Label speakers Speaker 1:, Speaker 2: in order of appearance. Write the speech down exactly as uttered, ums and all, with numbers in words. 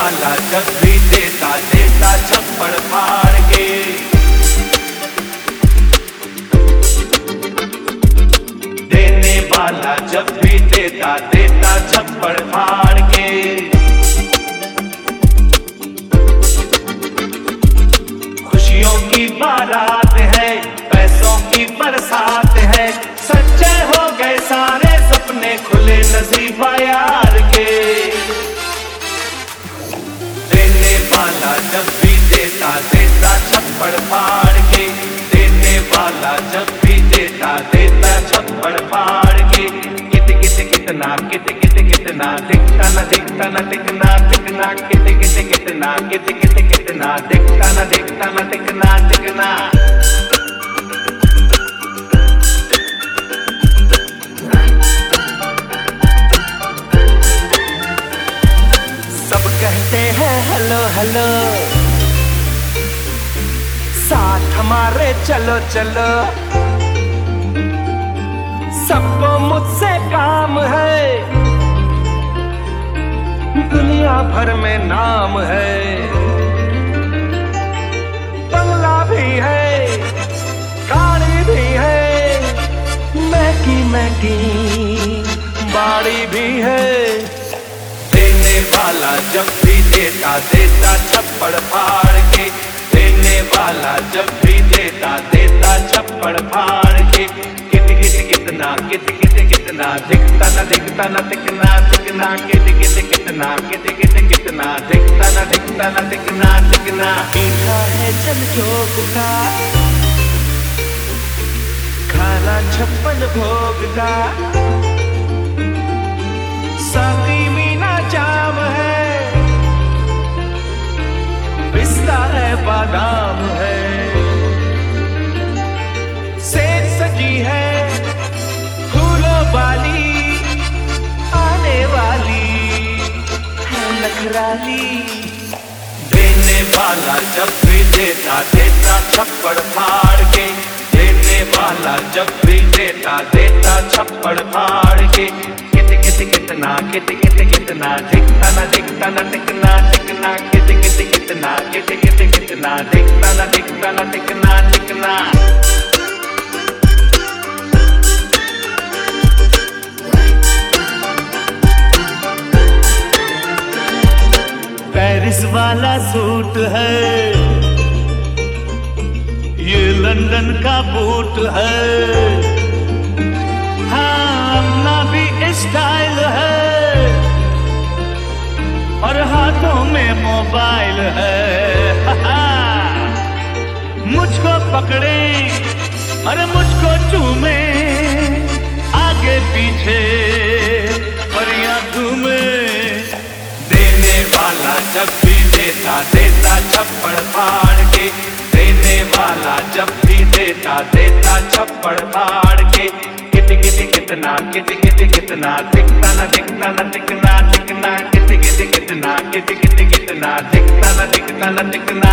Speaker 1: वाला जब भी देता देता छप्पड़ फाड़ के। देने वाला जब भी देता देता छप्पड़ फाड़ के। खुशियों की बारात है, पैसों की बरसात है, सच्चे हो गए सारे सपने खुले नसीबा यार के। देने वाला जब भी देता देता छप्पड़ फाड़ के। देने वाला जब भी देता देता छप्पड़ फाड़ के। कित कित कितना कित कित कितना दिखता न दिखता न दिखना दिखना कित कित कितना कित कित कितना दिखता न दिखता न दिखना दिखना। सब कहते हैं हेलो हेलो, साथ हमारे चलो चलो। सबको मुझसे काम है, दुनिया भर में नाम है। बंगला भी है, गाड़ी भी है, महकी महकी बाड़ी भी है। देने वाला जब भी देता देता छप्पड़ फाड़ के। देने वाला जब भी देता देता छप्पड़ फाड़ के। कित कित कितना कित कित कितना दिखता न दिखता न दिखना दिखना कित कित कितना कित कित कितना दिखता न दिखता न दिखना दिखना। मीठा है जल जोग का, खाना छप्पन भोग का। साकी मीना जाम है, पिस्ता है बादाम है। सेज सजी है फूलों वाली, आने वाली है नखराली। देने वाला जब भी देता देता छप्पड़ फाड़ के। देने वाला जब भी देता देता छप्पड़ फाड़ के। कित कित कितना कित कित कितना दिखता न दिखता न दिखना दिखना कित कित कितना कित कित कितना दिखता न दिखता न दिखना दिखना। पेरिस वाला सूट है, ये लंदन का बूट है। हाँ अपना भी स्टाइल है, और हाथों में मोबाइल है। मुझको पकड़े और मुझको चूमे, आगे पीछे परियां घूमे। देने वाला जब भी देता देता छप्पड़ फाड़ के। देने वाला जब भी देता देता छप्पड़ फाड़ के। कित कित कितना कित कित कितना दिखता न दिखता न दिखना दिखना कित कित कितना कित कित कितना दिखता न दिखता न दिखना।